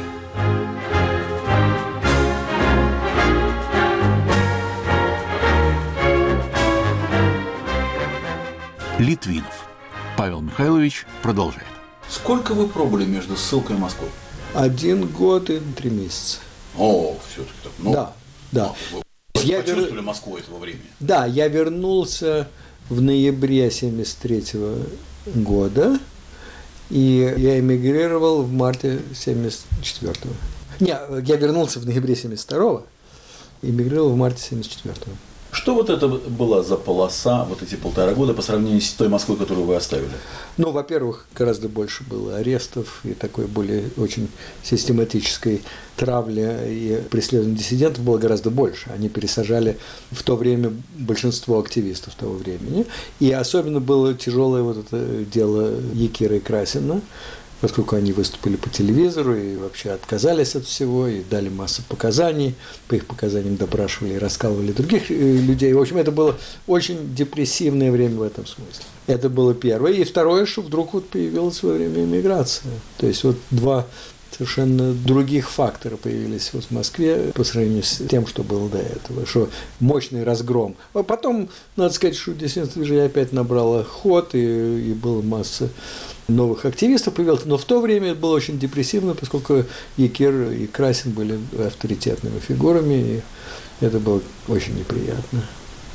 [SPEAKER 1] Литвинов. Павел Михайлович продолжает. Сколько вы пробыли между ссылкой и Москвой?
[SPEAKER 3] Один год и три месяца.
[SPEAKER 1] О, все-таки так много.
[SPEAKER 3] Да, да.
[SPEAKER 1] Вы я почувствовали вер... Москву этого времени?
[SPEAKER 3] Да, я вернулся в ноябре семьдесят третьего года, и я эмигрировал в марте семьдесят четвёртого. Не, я вернулся в ноябре семьдесят второго, эмигрировал в марте семьдесят четвёртого.
[SPEAKER 1] Что вот это была за полоса, вот эти полтора года по сравнению с той Москвой, которую вы оставили?
[SPEAKER 3] Ну, во-первых, гораздо больше было арестов и такой более очень систематической травли и преследования диссидентов было гораздо больше. Они пересажали в то время большинство активистов того времени. И особенно было тяжелое вот это дело Якира и Красина, поскольку они выступили по телевизору и вообще отказались от всего, и дали массу показаний, по их показаниям допрашивали и раскалывали других людей. В общем, это было очень депрессивное время в этом смысле. Это было первое. И второе, что вдруг вот появилась во время эмиграции. То есть вот два совершенно других фактора появились вот в Москве по сравнению с тем, что было до этого, что мощный разгром. А потом, надо сказать, что диссидентское движение опять набрало ход, и, и была масса новых активистов появилось, но в то время это было очень депрессивно, поскольку Якир и Красин были авторитетными фигурами, и это было очень неприятно.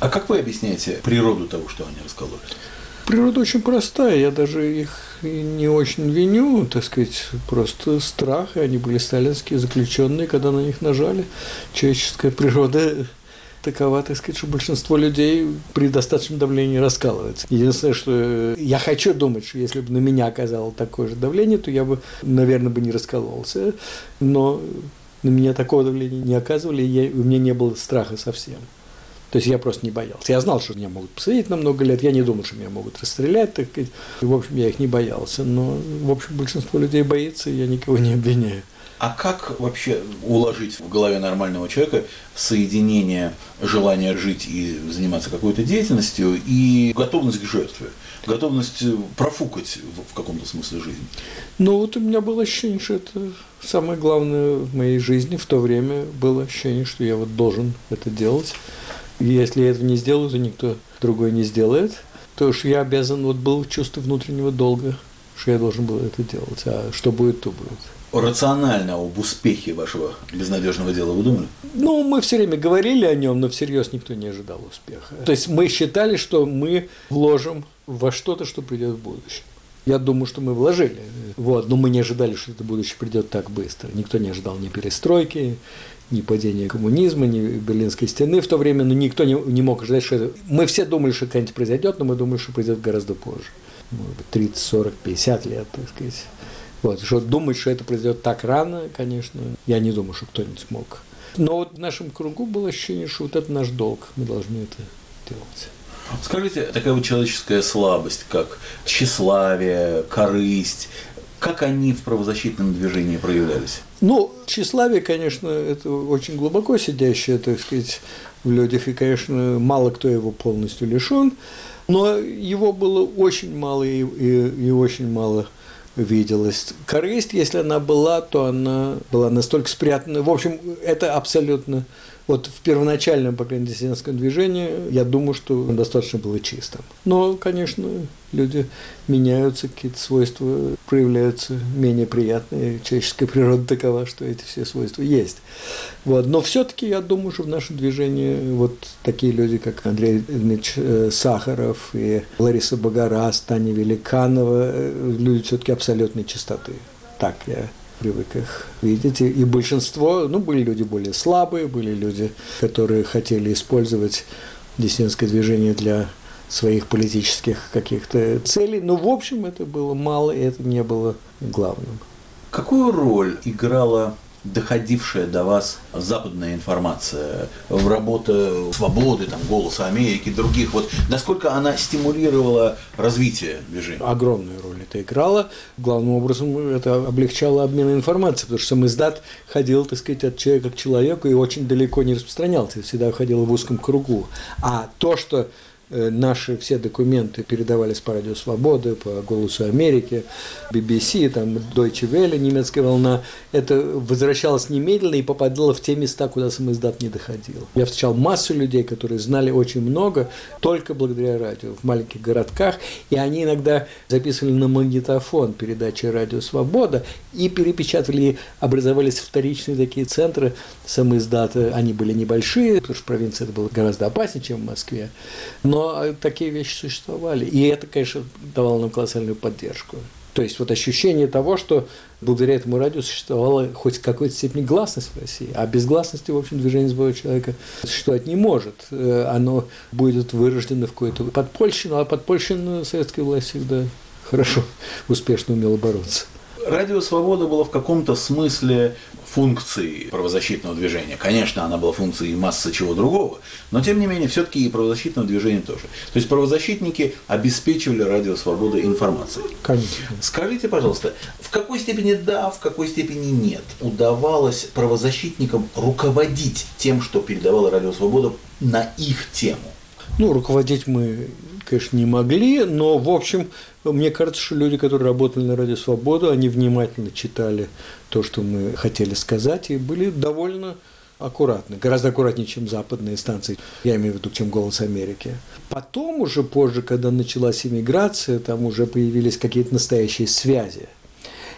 [SPEAKER 1] А как вы объясняете природу того, что они раскололи?
[SPEAKER 3] Природа очень простая, я даже их не очень виню, так сказать, просто страх, и они были сталинские заключенные, когда на них нажали. Человеческая природа такова, так сказать, что большинство людей при достаточном давлении раскалывается. Единственное, что я хочу думать, что если бы на меня оказало такое же давление, то я бы, наверное, бы не раскололся, но на меня такого давления не оказывали, и я, у меня не было страха совсем. То есть я просто не боялся. Я знал, что меня могут посадить на много лет, я не думал, что меня могут расстрелять, так сказать. И, в общем, я их не боялся. Но, в общем, большинство людей боится, и я никого не обвиняю.
[SPEAKER 1] А как вообще уложить в голове нормального человека соединение желания жить и заниматься какой-то деятельностью и готовность к жертве, готовность профукать в каком-то смысле жизни?
[SPEAKER 3] Ну, вот у меня было ощущение, что это самое главное в моей жизни в то время было ощущение, что я вот должен это делать. И если я этого не сделаю, то никто другой не сделает. То что я обязан, вот было чувство внутреннего долга, что я должен был это делать. А что будет, то будет.
[SPEAKER 1] Рационально об успехе вашего безнадежного дела вы думали?
[SPEAKER 3] Ну, мы все время говорили о нем, но всерьез никто не ожидал успеха. То есть мы считали, что мы вложим во что-то, что придет в будущем. Я думаю, что мы вложили. Вот, но мы не ожидали, что это будущее придет так быстро. Никто не ожидал ни перестройки, ни падения коммунизма, ни Берлинской стены в то время, но никто не, не мог ожидать, что это... Мы все думали, что когда-нибудь произойдет, но мы думали, что произойдет гораздо позже. Может быть, тридцать, сорок, пятьдесят лет, так сказать. Вот, что думать, что это произойдет так рано, конечно, я не думаю, что кто-нибудь смог. Но вот в нашем кругу было ощущение, что вот это наш долг, мы должны это делать.
[SPEAKER 1] Скажите, такая вот человеческая слабость, как тщеславие, корысть, как они в правозащитном движении проявлялись?
[SPEAKER 3] Ну, тщеславие, конечно, это очень глубоко сидящее, так сказать, в людях, и, конечно, мало кто его полностью лишен, но его было очень мало и, и, и очень мало виделось. Корысть, если она была, то она была настолько спрятана. В общем, это абсолютно... Вот в первоначальном, по крайней мере, диссидентском движении, я думаю, что достаточно было чистым. Но, конечно, люди меняются, какие-то свойства проявляются менее приятные. Человеческая природа такова, что эти все свойства есть. Вот. Но все-таки я думаю, что в нашем движении вот такие люди, как Андрей Дмитриевич Сахаров и Лариса Богораз, Таня Великанова, люди все-таки абсолютной чистоты. Так я привык их видеть. И большинство, ну, были люди более слабые, были люди, которые хотели использовать диссидентское движение для своих политических каких-то целей. Но, в общем, это было мало, и это не было главным.
[SPEAKER 1] Какую роль играла доходившая до вас западная информация, в работе «Свободы», там, «Голоса Америки», других, вот насколько она стимулировала развитие движения?
[SPEAKER 3] Огромную роль это играло. Главным образом это облегчало обмен информацией, потому что сам издат ходил, так сказать, от человека к человеку и очень далеко не распространялся, всегда ходил в узком кругу. А то, что наши все документы передавались по Радио Свободы, по Голосу Америки, би би си, там, Deutsche Welle, немецкая волна, это возвращалось немедленно и попадало в те места, куда сам издат не доходил. Я встречал массу людей, которые знали очень много только благодаря радио в маленьких городках, и они иногда записывали на магнитофон передачи Радио Свобода и перепечатывали, образовались вторичные такие центры сам издата. Они были небольшие, потому что в провинции это было гораздо опаснее, чем в Москве. Но такие вещи существовали. И это, конечно, давало нам колоссальную поддержку. То есть вот ощущение того, что благодаря этому радио существовала хоть в какой-то степени гласность в России. А без гласности, в общем, движение сбора человека существовать не может. Оно будет вырождено в какую-то подпольщину, а подпольщина советская власть всегда хорошо, успешно умела бороться.
[SPEAKER 1] Радио «Свобода» было в каком-то смысле функцией правозащитного движения. Конечно, она была функцией массы чего другого, но, тем не менее, все-таки и правозащитного движения тоже. То есть правозащитники обеспечивали Радио «Свобода» информацией.
[SPEAKER 3] Конечно.
[SPEAKER 1] Скажите, пожалуйста, в какой степени да, в какой степени нет удавалось правозащитникам руководить тем, что передавала Радио «Свобода» на их тему?
[SPEAKER 3] Ну, руководить мы, конечно, не могли, но, в общем, мне кажется, что люди, которые работали на Радио Свободу, они внимательно читали то, что мы хотели сказать, и были довольно аккуратны, гораздо аккуратнее, чем западные станции, я имею в виду, чем «Голос Америки». Потом уже позже, когда началась эмиграция, там уже появились какие-то настоящие связи.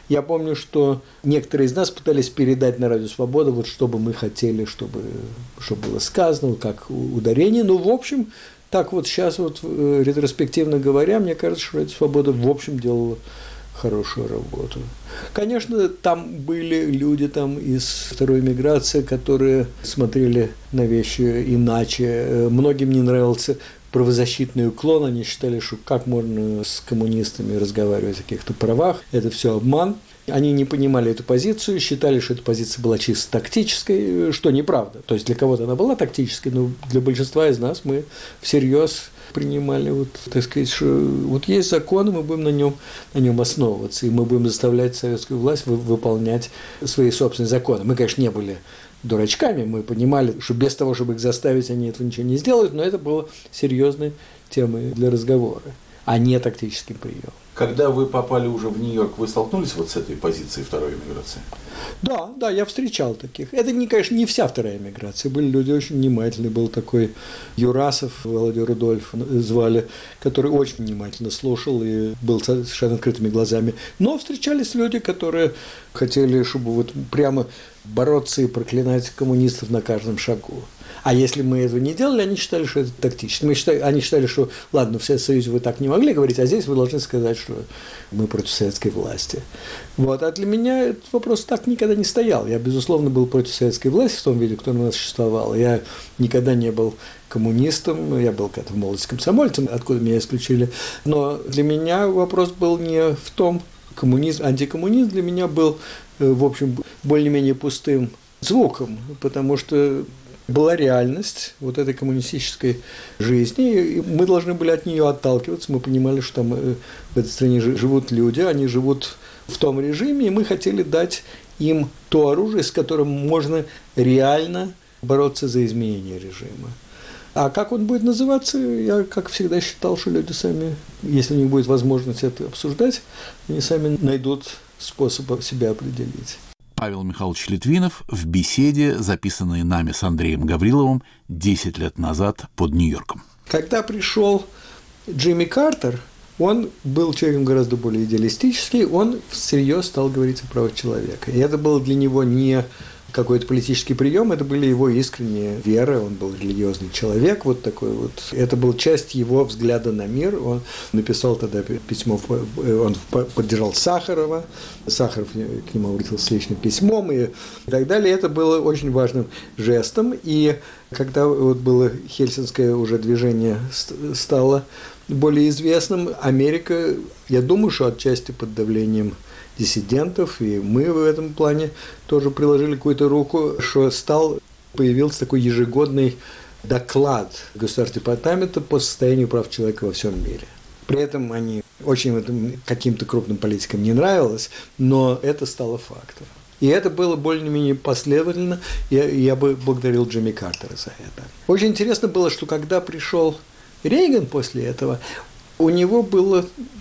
[SPEAKER 3] Я помню, что некоторые из нас пытались передать на радио «Свобода», вот что бы мы хотели, чтобы, чтобы было сказано, как ударение. Ну, в общем, так вот сейчас вот ретроспективно говоря, мне кажется, что радио «Свобода» в общем делала хорошую работу. Конечно, там были люди там из второй миграции, которые смотрели на вещи иначе. Многим не нравился правозащитный уклон, они считали, что как можно с коммунистами разговаривать о каких-то правах, это все обман. Они не понимали эту позицию, считали, что эта позиция была чисто тактической, что неправда. То есть для кого-то она была тактической, но для большинства из нас мы всерьез принимали, вот, так сказать, что вот есть закон, и мы будем на нем, на нем основываться, и мы будем заставлять советскую власть выполнять свои собственные законы. Мы, конечно, не были дурачками, мы понимали, что без того, чтобы их заставить, они этого ничего не сделают, но это было серьезной темой для разговора, а не тактическим приемом.
[SPEAKER 1] Когда вы попали уже в Нью-Йорк, вы столкнулись вот с этой позицией второй эмиграции?
[SPEAKER 3] Да, да, я встречал таких. Это, не, конечно, не вся вторая эмиграция. Были люди очень внимательные. Был такой Юрасов, Володя Рудольф звали, который очень внимательно слушал и был совершенно открытыми глазами. Но встречались люди, которые хотели, чтобы вот прямо бороться и проклинать коммунистов на каждом шагу. А если мы этого не делали, они считали, что это тактично. Мы считали, они считали, что, ладно, в Союзе вы так не могли говорить, а здесь вы должны сказать, что мы против советской власти. Вот. А для меня этот вопрос так никогда не стоял. Я, безусловно, был против советской власти в том виде, который у нас существовал. Я никогда не был коммунистом, я был когда-то в молодости комсомольцем, откуда меня исключили. Но для меня вопрос был не в том, коммунизм, антикоммунизм для меня был, в общем, более-менее пустым звуком, потому что была реальность вот этой коммунистической жизни, и мы должны были от нее отталкиваться. Мы понимали, что там в этой стране живут люди, они живут в том режиме, и мы хотели дать им то оружие, с которым можно реально бороться за изменение режима. А как он будет называться, я, как всегда, считал, что люди сами, если у них будет возможность это обсуждать, они сами найдут способ себя определить.
[SPEAKER 1] Павел Михайлович Литвинов в беседе, записанной нами с Андреем Гавриловым десять лет назад под Нью-Йорком.
[SPEAKER 3] Когда пришел Джимми Картер, он был человеком гораздо более идеалистический, он всерьез стал говорить о правах человека. И это было для него не какой-то политический прием, это были его искренние веры, он был религиозный человек, вот такой вот. Это была часть его взгляда на мир. Он написал тогда письмо, он поддержал Сахарова, Сахаров к нему обратился с личным письмом и так далее. Это было очень важным жестом. И когда вот было Хельсинское уже движение стало более известным, Америка, я думаю, что отчасти под давлением диссидентов, и мы в этом плане тоже приложили какую-то руку, что стал, появился такой ежегодный доклад Государственного департамента по состоянию прав человека во всем мире. При этом они очень этом каким-то крупным политикам не нравилось, но это стало фактом. И это было более-менее последовательно, и я бы благодарил Джимми Картера за это. Очень интересно было, что когда пришел Рейган после этого, у него было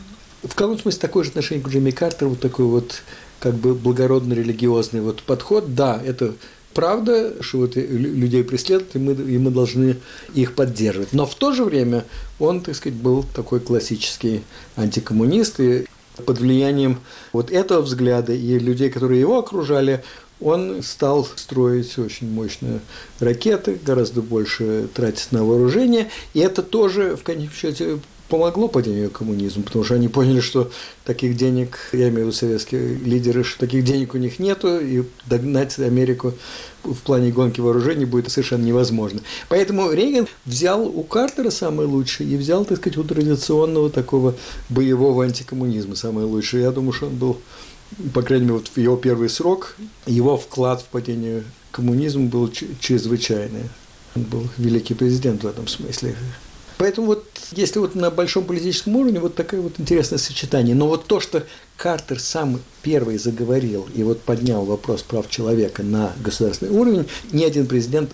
[SPEAKER 3] в каком смысле такое же отношение к Джимми Картеру, вот такой вот как бы благородно-религиозный вот подход. Да, это правда, что вот людей преследуют, и мы, и мы должны их поддерживать. Но в то же время он, так сказать, был такой классический антикоммунист, и под влиянием вот этого взгляда и людей, которые его окружали, он стал строить очень мощные ракеты, гораздо больше тратить на вооружение, и это тоже, в конечном счете, помогло падению коммунизма, потому что они поняли, что таких денег, я имею в виду советские лидеры, что таких денег у них нету, и догнать Америку в плане гонки вооружений будет совершенно невозможно. Поэтому Рейган взял у Картера самое лучшее и взял, так сказать, у традиционного такого боевого антикоммунизма самое лучшее. Я думаю, что он был, по крайней мере, вот в его первый срок, его вклад в падение коммунизма был чрезвычайный. Он был великий президент в этом смысле. Поэтому вот если вот на большом политическом уровне вот такое вот интересное сочетание. Но вот то, что Картер сам первый заговорил и вот поднял вопрос прав человека на государственный уровень, ни один президент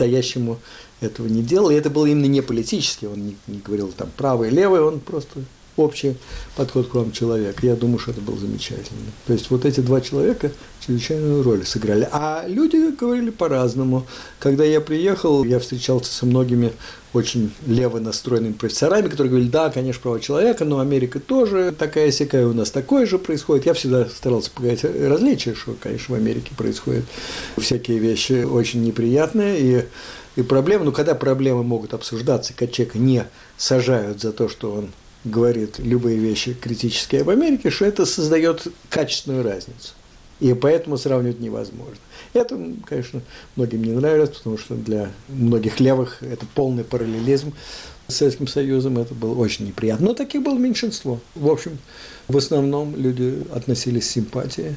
[SPEAKER 3] по-настоящему этого не делал. И это было именно не политически, он не, не говорил там правое и левое, он просто общий подход к правам человека. Я думаю, что это было замечательно. То есть вот эти два человека чрезвычайную роль сыграли. А люди говорили по-разному. Когда я приехал, я встречался со многими очень лево настроенными профессорами, которые говорили, да, конечно, права человека, но Америка тоже такая-сякая, у нас такое же происходит. Я всегда старался показать различия, что, конечно, в Америке происходят всякие вещи очень неприятные и, и проблемы. Но когда проблемы могут обсуждаться, когда человека не сажают за то, что он говорит любые вещи критические об Америке, что это создает качественную разницу. И поэтому сравнивать невозможно. Это, конечно, многим не нравится, потому что для многих левых это полный параллелизм с Советским Союзом, это было очень неприятно. Но таких было меньшинство. В общем, в основном люди относились с симпатией.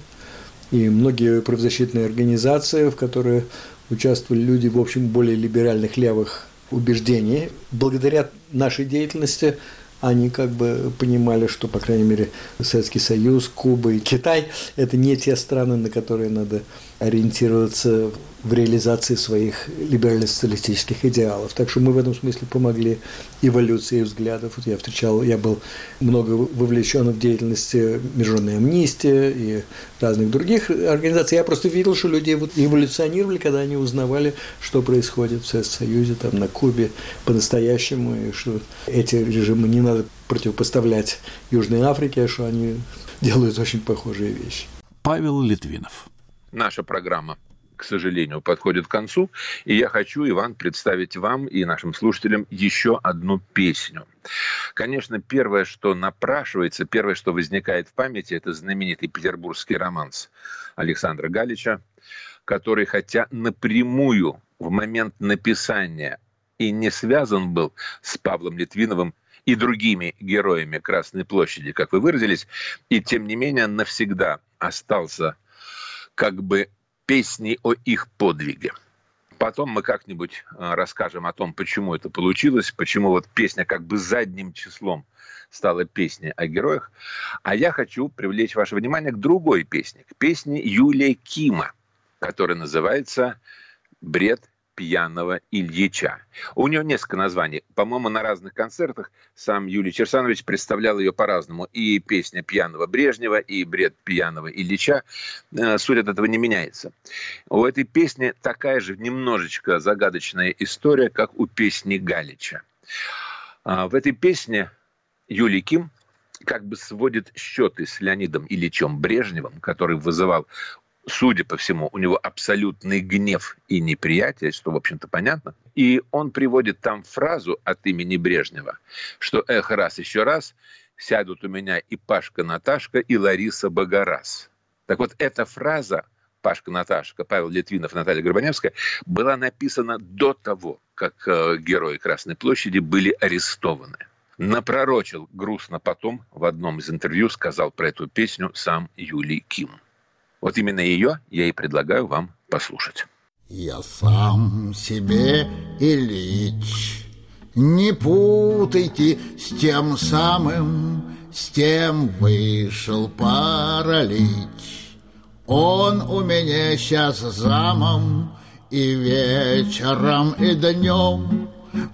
[SPEAKER 3] И многие правозащитные организации, в которые участвовали люди, в общем, более либеральных левых убеждений, благодаря нашей деятельности они как бы понимали, что, по крайней мере, Советский Союз, Куба и Китай – это не те страны, на которые надо ориентироваться в реализации своих либерально-социалистических идеалов. Так что мы в этом смысле помогли эволюции взглядов. Вот я встречал, я был много вовлечен в деятельность Международной амнистии и разных других организаций. Я просто видел, что люди эволюционировали, когда они узнавали, что происходит в Советском Союзе, там, на Кубе по-настоящему, и что эти режимы не надо противопоставлять Южной Африке, а что они делают очень похожие вещи.
[SPEAKER 1] Павел Литвинов.
[SPEAKER 2] Наша программа, к сожалению, подходит к концу, и я хочу, Иван, представить вам и нашим слушателям еще одну песню. Конечно, первое, что напрашивается, первое, что возникает в памяти, это знаменитый петербургский романс Александра Галича, который, хотя напрямую в момент написания и не связан был с Павлом Литвиновым и другими героями Красной площади, как вы выразились, и тем не менее навсегда остался как бы песней о их подвиге. Потом мы как-нибудь расскажем о том, почему это получилось, почему вот песня как бы задним числом стала песней о героях. А я хочу привлечь ваше внимание к другой песне, к песне Юлия Кима, которая называется «Бред пьяного Ильича». У нее несколько названий. По-моему, на разных концертах сам Юлий Кирсанович представлял ее по-разному. И песня пьяного Брежнева, и бред пьяного Ильича. Суть от этого не меняется. У этой песни такая же немножечко загадочная история, как у песни Галича. В этой песне Юлий Ким как бы сводит счеты с Леонидом Ильичем Брежневым, который вызывал, судя по всему, у него абсолютный гнев и неприятие, что, в общем-то, понятно. И он приводит там фразу от имени Брежнева, что «эх, раз еще раз, сядут у меня и Пашка Наташка, и Лариса Богораз». Так вот, эта фраза «Пашка Наташка», Павел Литвинов, Наталья Горбаневская была написана до того, как э, герои Красной площади были арестованы. Напророчил грустно потом, в одном из интервью сказал про эту песню сам Юлий Ким. Вот именно ее я и предлагаю вам послушать.
[SPEAKER 5] Я сам себе Ильич, не путайте с тем самым, с тем вышел паралич. Он у меня сейчас замом, и вечером, и днем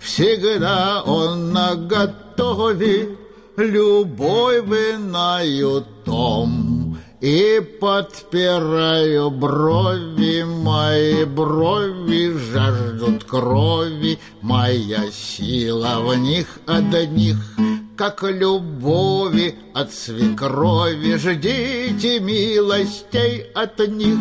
[SPEAKER 5] всегда он наготове, любой вынаю том. И подпираю брови, мои брови жаждут крови, моя сила в них одних, как любови от свекрови, ждите милостей от них.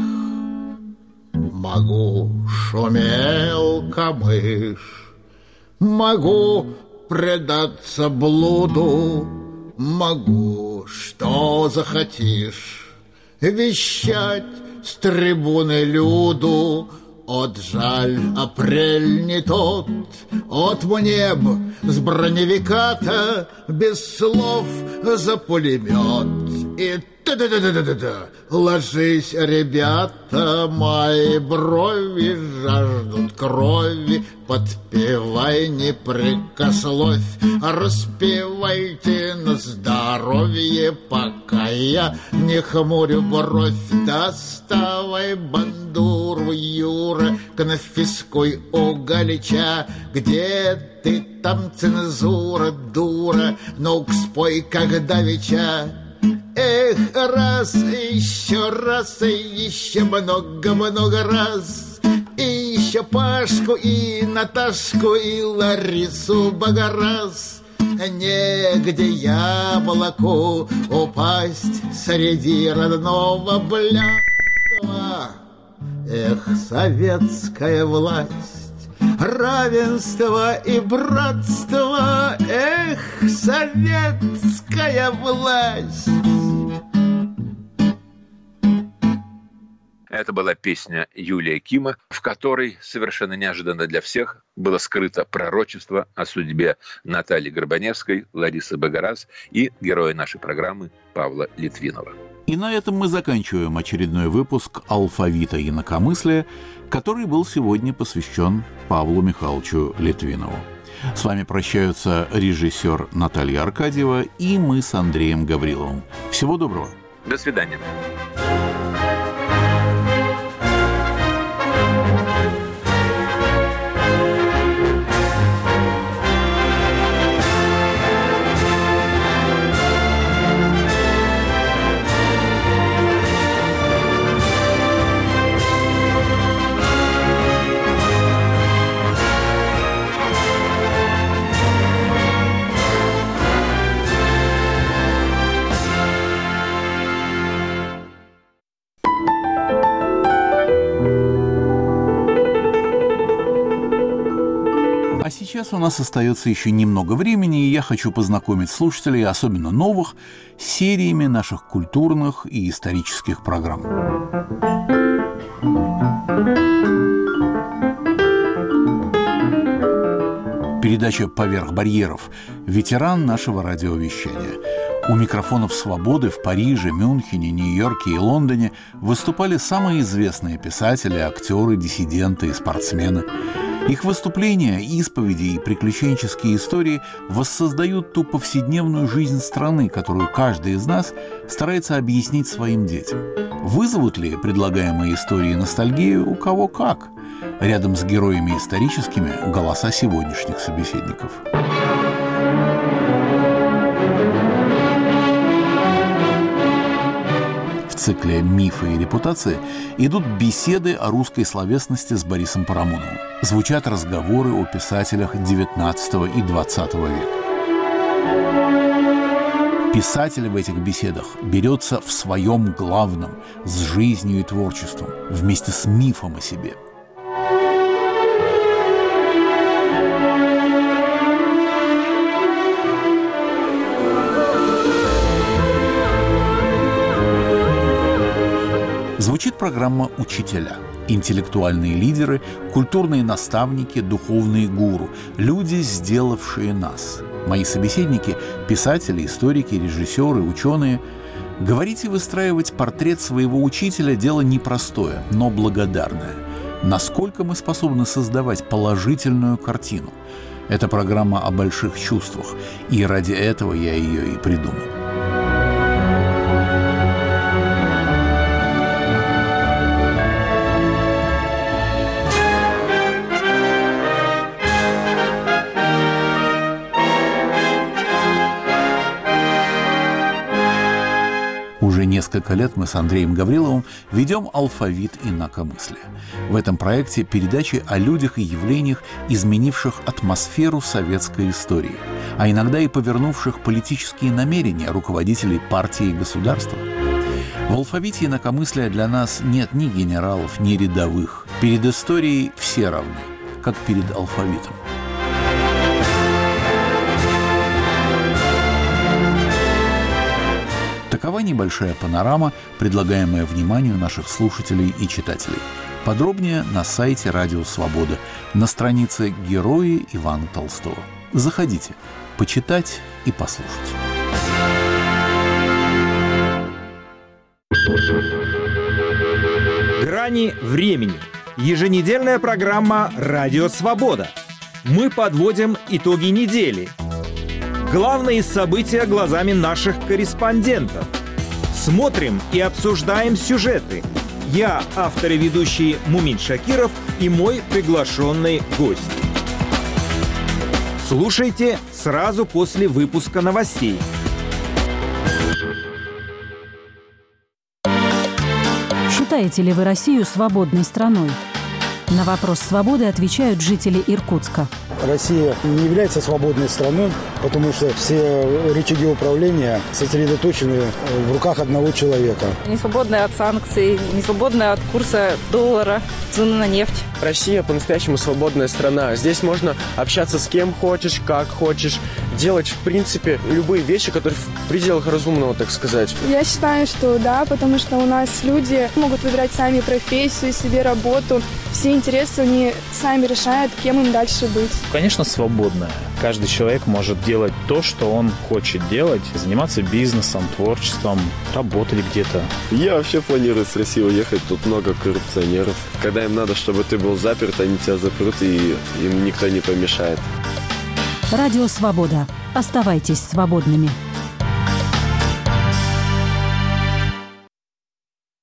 [SPEAKER 5] Могу, шумел камыш, могу предаться блуду, могу, что захотишь, вещать с трибуны люду. От жаль, апрель не тот, от мне б с броневика-то без слов за пулемет. И Да-да-да-да-да-да. Ложись, ребята, мои брови жаждут крови. Подпевай, не прикословь, распевайте на здоровье, пока я не хмурю бровь. Доставай бандуру, Юра, конфискуй у Галича. Где ты там, цензура, дура? Ну-ка спой, как давеча. Эх, раз, еще раз, и еще много-много раз. И еще Пашку, и Наташку, и Ларису Богораз. Негде яблоку упасть среди родного блядства. Эх, советская власть, равенство и братство. Эх, советская власть.
[SPEAKER 2] Это была песня Юлия Кима, в которой совершенно неожиданно для всех было скрыто пророчество о судьбе Натальи Горбаневской, Ларисы Богораз и героя нашей программы Павла Литвинова.
[SPEAKER 1] И на этом мы заканчиваем очередной выпуск «Алфавита инакомыслия», который был сегодня посвящен Павлу Михайловичу Литвинову. С вами прощаются режиссер Наталья Аркадьева и мы с Андреем Гавриловым. Всего доброго.
[SPEAKER 2] До свидания.
[SPEAKER 1] Сейчас у нас остается еще немного времени, и я хочу познакомить слушателей, особенно новых, с сериями наших культурных и исторических программ. Передача «Поверх барьеров» – ветеран нашего радиовещания. У микрофонов «Свободы» в Париже, Мюнхене, Нью-Йорке и Лондоне выступали самые известные писатели, актеры, диссиденты и спортсмены. Их выступления, исповеди и приключенческие истории воссоздают ту повседневную жизнь страны, которую каждый из нас старается объяснить своим детям. Вызовут ли предлагаемые истории ностальгию? У кого как? Рядом с героями историческими – голоса сегодняшних собеседников. В цикле «Мифы и репутации» идут беседы о русской словесности с Борисом Парамоновым. Звучат разговоры о писателях девятнадцатого и двадцатого века. Писатель в этих беседах берется в своем главном, с жизнью и творчеством, вместе с мифом о себе. Звучит программа «Учителя». Интеллектуальные лидеры, культурные наставники, духовные гуру, люди, сделавшие нас. Мои собеседники – писатели, историки, режиссеры, ученые. Говорить и выстраивать портрет своего учителя – дело непростое, но благодарное. Насколько мы способны создавать положительную картину? Это программа о больших чувствах, и ради этого я ее и придумал. Уже несколько лет мы с Андреем Гавриловым ведем «Алфавит инакомыслия». В этом проекте передачи о людях и явлениях, изменивших атмосферу советской истории, а иногда и повернувших политические намерения руководителей партии и государства. В «Алфавите инакомыслия» для нас нет ни генералов, ни рядовых. Перед историей все равны, как перед алфавитом. Такова небольшая панорама, предлагаемая вниманию наших слушателей и читателей. Подробнее на сайте «Радио Свобода», на странице «Герои Ивана Толстого». Заходите, почитать и послушать.
[SPEAKER 6] Грани времени. Еженедельная программа «Радио Свобода». Мы подводим итоги недели. Главные события глазами наших корреспондентов. Смотрим и обсуждаем сюжеты. Я, автор и ведущий Мумин Шакиров, и мой приглашенный гость. Слушайте сразу после выпуска новостей.
[SPEAKER 7] Считаете ли вы Россию свободной страной? На вопрос свободы отвечают жители Иркутска.
[SPEAKER 8] Россия не является свободной страной, потому что все рычаги управления сосредоточены в руках одного человека.
[SPEAKER 9] Не свободная от санкций, не свободная от курса доллара, цены на нефть.
[SPEAKER 10] Россия по-настоящему свободная страна. Здесь можно общаться с кем хочешь, как хочешь, делать, в принципе, любые вещи, которые в пределах разумного, так сказать.
[SPEAKER 11] Я считаю, что да, потому что у нас люди могут выбирать сами профессию, себе работу. Все интересы они сами решают, кем им дальше быть.
[SPEAKER 12] Конечно, свободная. Каждый человек может делать то, что он хочет делать, заниматься бизнесом, творчеством, работать где-то.
[SPEAKER 13] Я вообще планирую с России уехать, тут много коррупционеров. Когда им надо, чтобы ты был заперт, они тебя запрут, и им никто не помешает.
[SPEAKER 7] Радио Свобода. Оставайтесь свободными.